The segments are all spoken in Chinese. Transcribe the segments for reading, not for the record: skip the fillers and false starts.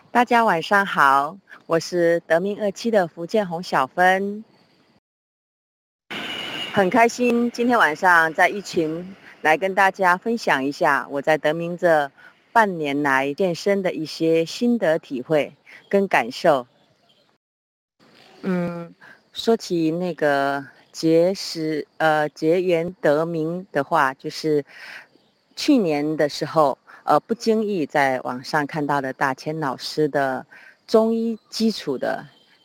大家晚上好，我是德明27的福建洪小芬，很开心今天晚上在一群来跟大家分享一下我在德明这半年来健身的一些心得体会跟感受。说起那个结缘德明的话，就是去年的时候，不经意在网上看到了大千老师的中医基础的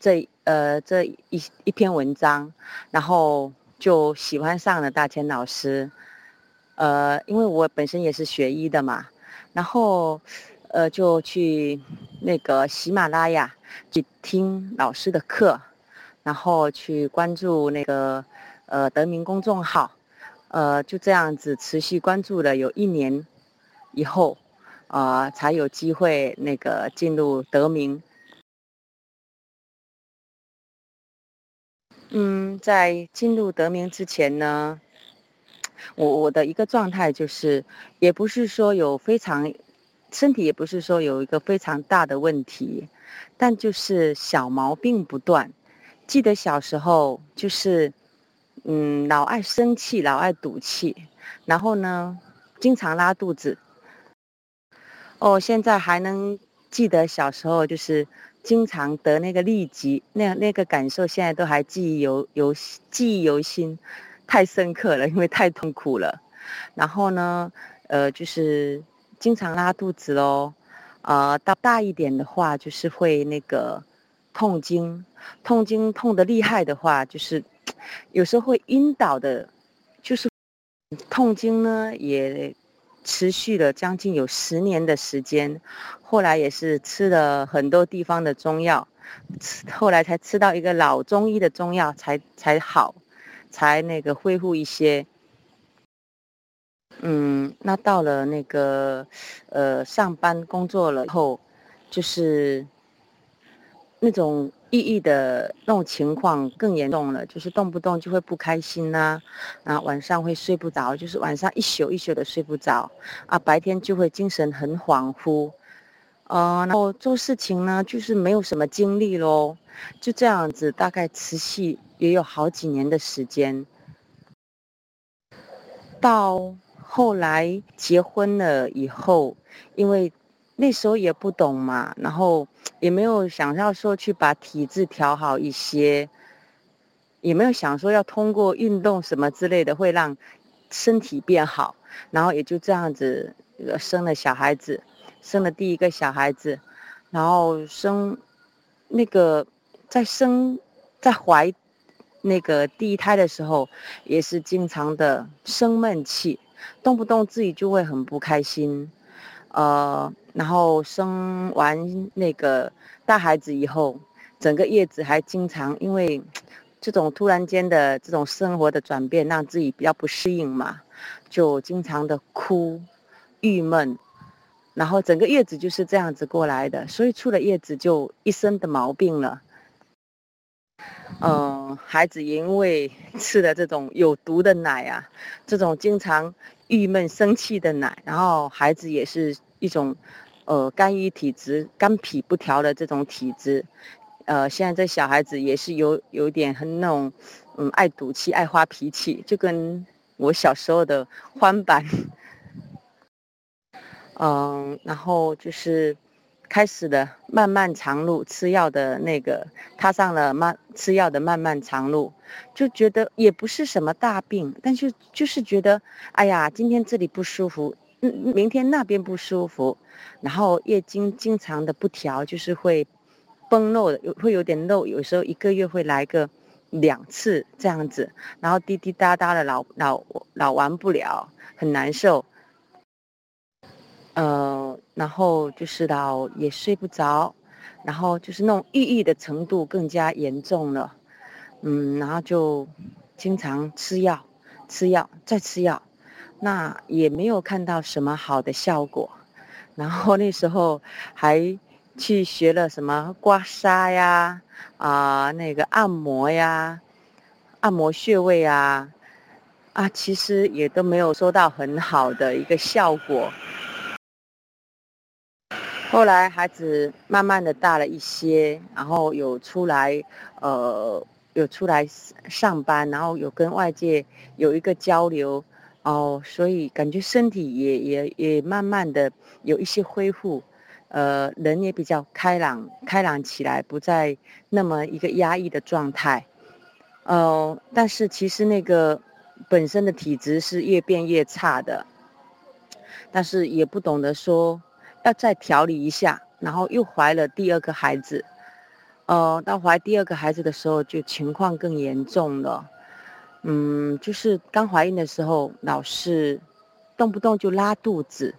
这一篇文章，然后就喜欢上了大千老师。因为我本身也是学医的嘛，然后就去那个喜马拉雅去听老师的课。然后去关注那个德明公众号，就这样子持续关注了有1年以后，才有机会那个进入德明。在进入德明之前呢，我的一个状态就是，也不是说身体也不是说有一个非常大的问题，但就是小毛病不断。记得小时候就是，老爱生气，老爱赌气，然后呢，经常拉肚子。哦，现在还能记得小时候就是经常得那个痢疾，那个感受现在都还记忆犹新，太深刻了，因为太痛苦了。然后呢，就是经常拉肚子咯，到大一点的话，就是会那个痛经，痛经痛得厉害的话，就是有时候会晕倒的，就是痛经呢也持续了将近有10年的时间，后来也是吃了很多地方的中药，后来才吃到一个老中医的中药才好，才那个恢复一些。那到了那个，上班工作了以后，就是那种抑郁的那种情况更严重了，就是动不动就会不开心呐、然后晚上会睡不着，就是晚上一宿一宿的睡不着，白天就会精神很恍惚，然后做事情呢就是没有什么精力咯，就这样子大概持续也有好几年的时间。到后来结婚了以后，因为那时候也不懂嘛，然后也没有想要说去把体质调好一些，也没有想说要通过运动什么之类的会让身体变好，然后也就这样子生了小孩子，生了第一个小孩子，然后那个在生在怀那个第一胎的时候，也是经常的生闷气，动不动自己就会很不开心，然后生完那个大孩子以后，整个月子还经常因为这种突然间的这种生活的转变，让自己比较不适应嘛，就经常的哭、郁闷，然后整个月子就是这样子过来的，所以出了月子就一身的毛病了。孩子因为吃了这种有毒的奶啊，这种经常郁闷生气的奶，然后孩子也是一种肝郁体质、肝脾不调的这种体质。现在这小孩子也是有点很那种爱赌气、爱发脾气，就跟我小时候的欢版。然后就是开始了漫漫长路，踏上了吃药的漫漫长路，就觉得也不是什么大病，但就是觉得，哎呀，今天这里不舒服，明天那边不舒服，然后月经经常的不调，就是会崩漏的，会有点漏，有时候一个月会来个2次这样子，然后滴滴答答的老完不了，很难受。然后就是也睡不着，然后就是那种抑郁的程度更加严重了，然后就经常吃药，吃药再吃药，那也没有看到什么好的效果，然后那时候还去学了什么刮痧呀，那个按摩呀，按摩穴位啊，其实也都没有收到很好的一个效果。 后来孩子慢慢的大了一些，然后呃，有出来上班，然后有跟外界有一个交流，哦，所以感觉身体也慢慢的有一些恢复，人也比较开朗起来，不再那么一个压抑的状态。但是其实那个本身的体质是越变越差的，但是也不懂得说要再调理一下，然后又怀了第二个孩子。到怀第二个孩子的时候，就情况更严重了。就是刚怀孕的时候，老是动不动就拉肚子，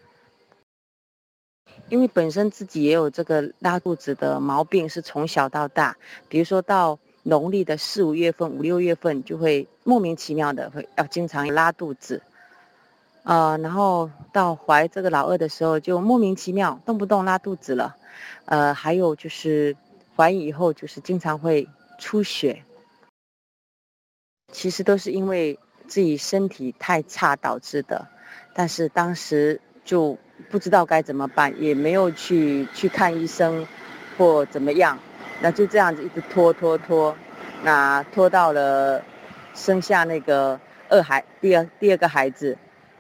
因为本身自己也有这个拉肚子的毛病，是从小到大，比如说到农历的4、5月份、5、6月份，就会莫名其妙的要经常拉肚子。然后到怀这个老二的时候，就莫名其妙动不动拉肚子了。还有就是怀孕以后，就是经常会出血，其实都是因为自己身体太差导致的。但是当时就不知道该怎么办，也没有去看医生或怎么样，那就这样子一直拖，那拖到了生下那个第二个孩子。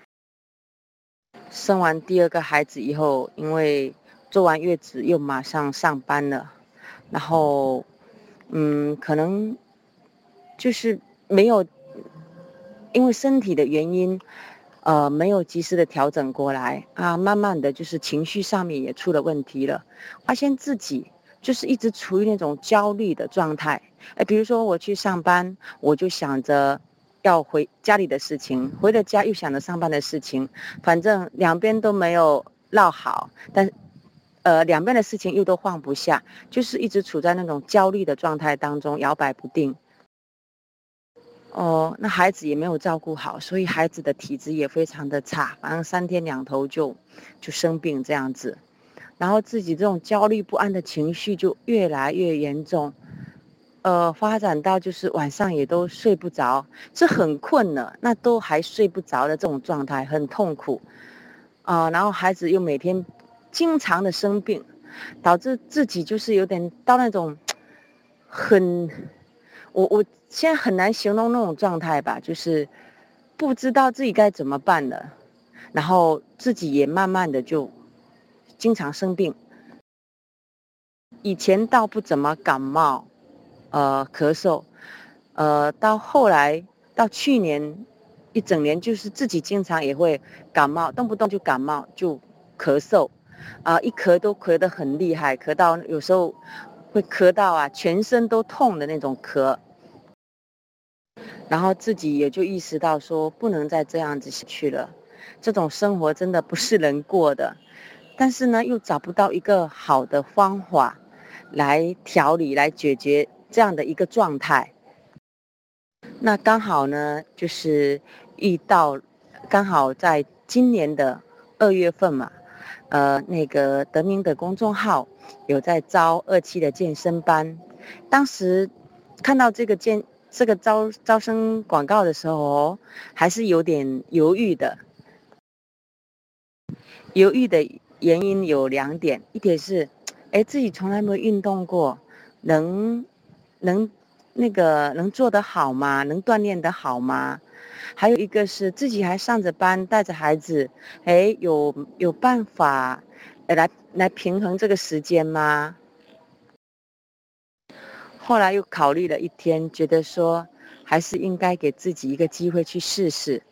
生完第二个孩子以后，因为坐完月子又马上上班了，然后，可能就是没有，因为身体的原因，没有及时的调整过来啊，慢慢的就是情绪上面也出了问题了，发现自己就是一直处于那种焦虑的状态。比如说我去上班，我就想着要回家里的事情，回了家又想着上班的事情，反正两边都没有落好，但两边的事情又都放不下，就是一直处在那种焦虑的状态当中，摇摆不定。哦，那孩子也没有照顾好，所以孩子的体质也非常的差，反正3天2头就生病这样子，然后自己这种焦虑不安的情绪就越来越严重，发展到就是晚上也都睡不着，是很困了，那都还睡不着的这种状态，很痛苦。然后孩子又每天经常的生病，导致自己就是有点到那种很，我现在很难形容那种状态吧，就是不知道自己该怎么办了，然后自己也慢慢的就经常生病。以前倒不怎么感冒，咳嗽，到后来到去年一整年，就是自己经常也会感冒，动不动就感冒就咳嗽，一咳都咳得很厉害，咳到有时候会咳到全身都痛的那种咳，然后自己也就意识到说不能再这样子下去了，这种生活真的不是人过的，但是呢又找不到一个好的方法来调理来解决这样的一个状态。那刚好呢，就是遇到刚好在今年的2月份嘛，那个德明的公众号有在招2期的健身班，当时看到这个招生广告的时候哦，还是有点犹豫的。犹豫的原因有2点，一点是，自己从来没有运动过，能能能做得好吗？能锻炼得好吗？还有一个是自己还上着班，带着孩子，有办法，来平衡这个时间吗？后来又考虑了一天，觉得说还是应该给自己一个机会去试试，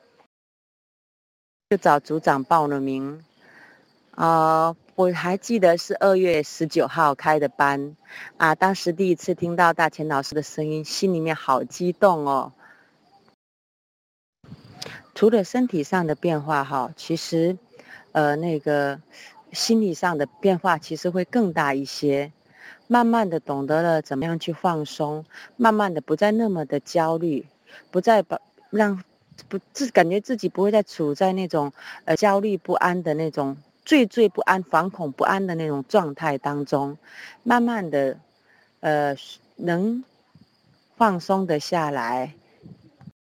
就找组长报了名。我还记得是2月19号开的班，当时第一次听到大钱老师的声音，心里面好激动哦。除了身体上的变化哈，其实，那个心理上的变化其实会更大一些。慢慢的懂得了怎么样去放松，慢慢的不再那么的焦虑，不再把让感觉自己不会再处在那种焦虑不安的那种惴不安、惶恐不安的那种状态当中，慢慢的能放松的下来。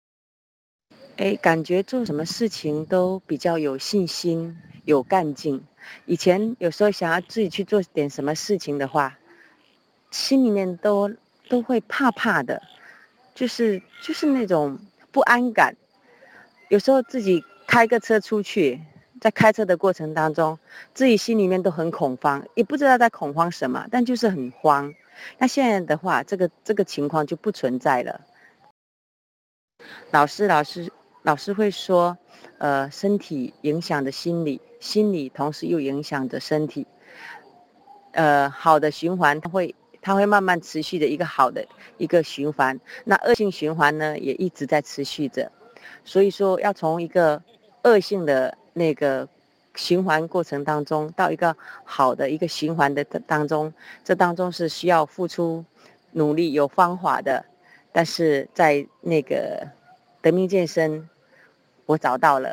感觉做什么事情都比较有信心、有干劲， 以前有时候想要自己去做点什么事情的话，心里面都会怕怕的，就是那种不安感。有时候自己开个车出去，在开车的过程当中，自己心里面都很恐慌，也不知道在恐慌什么，但就是很慌。那现在的话，这个情况就不存在了。老师老师老师会说，身体影响着心理，心理同时又影响着身体。好的循环它会慢慢持续的一个好的一个循环，那恶性循环呢也一直在持续着。所以说要从一个恶性的那个循环过程当中到一个好的一个循环的当中，这当中是需要付出努力有方法的。但是在那个德明健身我找到了。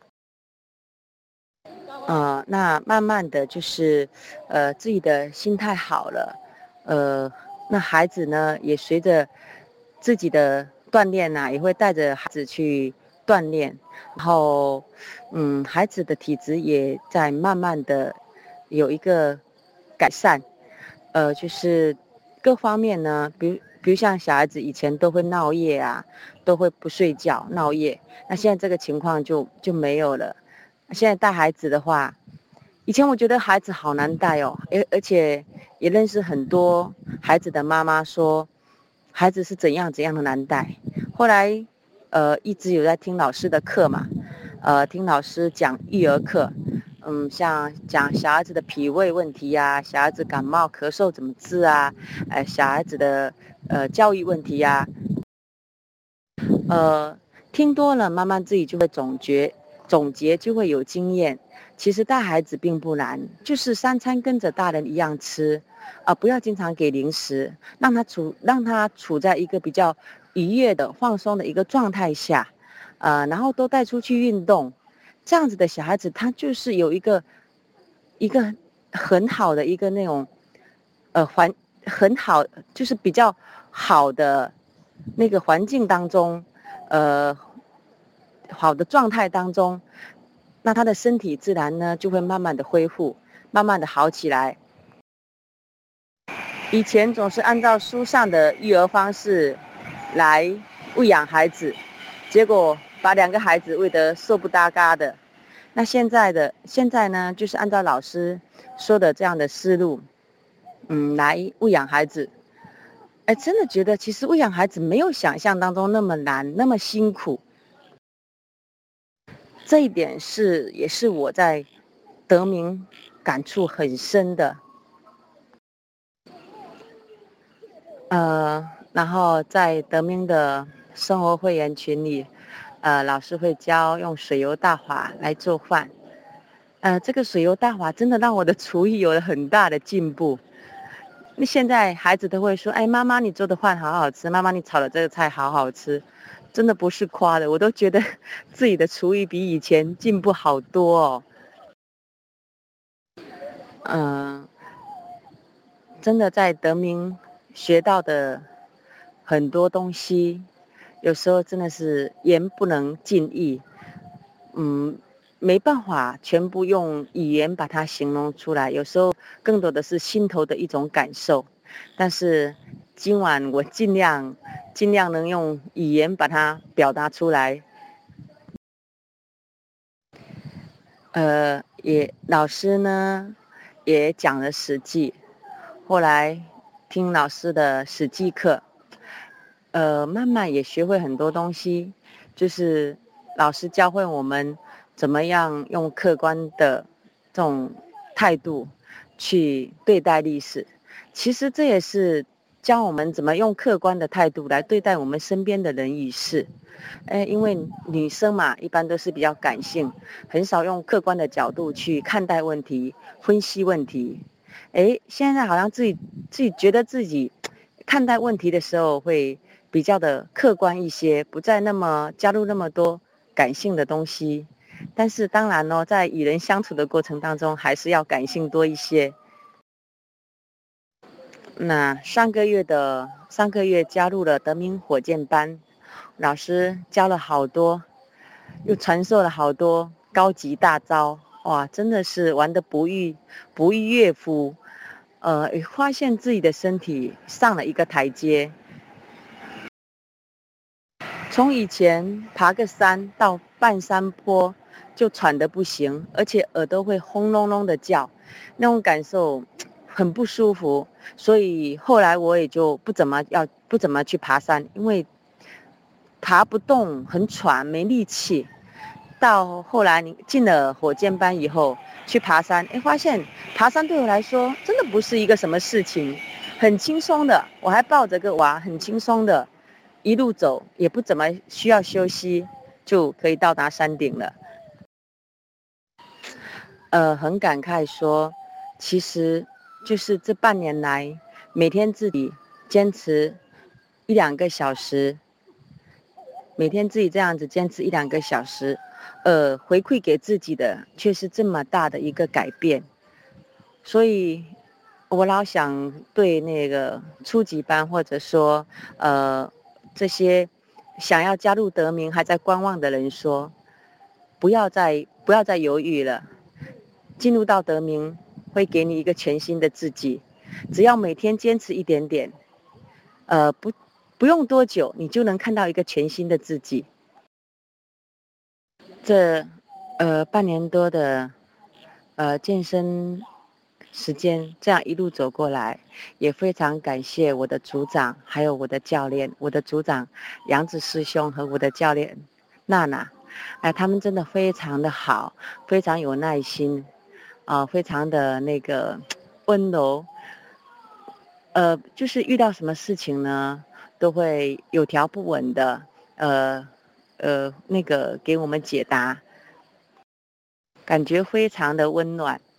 那慢慢的就是，自己的心态好了，那孩子呢也随着自己的锻炼呐、也会带着孩子去锻炼，然后，孩子的体质也在慢慢的有一个改善，就是各方面呢，比如像小孩子以前都会闹夜啊，都会不睡觉闹夜，那现在这个情况就没有了。现在带孩子的话，以前我觉得孩子好难带哦，而且也认识很多孩子的妈妈说，孩子是怎样怎样的难带。后来，一直有在听老师的课嘛，听老师讲育儿课，像讲小孩子的脾胃问题呀、小孩子感冒咳嗽怎么治啊，小孩子的教育问题呀、听多了，慢慢自己就会总结就会有经验。其实带孩子并不难，就是三餐跟着大人一样吃，不要经常给零食，让他处在一个比较愉悦的、放松的一个状态下，然后都带出去运动，这样子的小孩子他就是有一个很好的一个那种，很好，就是比较好的那个环境当中。呃，好的状态当中，那他的身体自然呢就会慢慢的恢复，慢慢的好起来。以前总是按照书上的育儿方式来喂养孩子，结果把两个孩子喂得瘦不搭嘎的。那现在呢，就是按照老师说的这样的思路，来喂养孩子。哎，真的觉得其实喂养孩子没有想象当中那么难，那么辛苦。这一点也是我在德明感触很深的。然后在德明的生活会员群里，老师会教用水油大法来做饭。这个水油大法真的让我的厨艺有了很大的进步。那现在孩子都会说：“哎，妈妈你做的饭好好吃，妈妈你炒的这个菜好好吃。”真的不是夸的，我都觉得自己的厨艺比以前进步好多哦。嗯、真的在德明学到的很多东西，有时候真的是言不能尽意，嗯，没办法全部用语言把它形容出来，有时候更多的是心头的一种感受。但是今晚我尽量能用语言把它表达出来。老师呢也讲了《史记》，后来听老师的《史记》课，慢慢也学会很多东西，就是老师教会我们怎么样用客观的这种态度去对待历史。其实这也是教我们怎么用客观的态度来对待我们身边的人与事。因为女生嘛，一般都是比较感性，很少用客观的角度去看待问题、分析问题。现在好像自己觉得自己看待问题的时候会比较的客观一些，不再那么加入那么多感性的东西。但是当然呢，在与人相处的过程当中，还是要感性多一些。那上个月加入了德明火箭班，老师教了好多，又传授了好多高级大招。 哇，真的是玩得不亦乐乎。发现自己的身体上了一个台阶，从以前爬个山到半山坡就喘得不行，而且耳朵会轰隆隆的叫，那种感受很不舒服。所以后来我也就不怎么去爬山，因为爬不动，很喘，没力气。到后来你进了火箭班以后去爬山，发现爬山对我来说真的不是一个什么事情，很轻松的。我还抱着个娃，很轻松的，一路走，也不怎么需要休息，就可以到达山顶了。很感慨说，其实就是这半年来，每天自己坚持一两个小时，每天自己这样子坚持一两个小时，回馈给自己的却是这么大的一个改变。所以，我老想对那个初级班或者说这些想要加入德明还在观望的人说，不要再犹豫了，进入到德明会给你一个全新的自己，只要每天坚持一点点，不用多久，你就能看到一个全新的自己。这半年多的健身时间，这样一路走过来，也非常感谢我的组长，还有我的教练，我的组长杨子师兄和我的教练娜娜，他们真的非常的好，非常有耐心，非常的那个温柔，就是遇到什么事情呢，都会有条不紊的，那个给我们解答，感觉非常的温暖。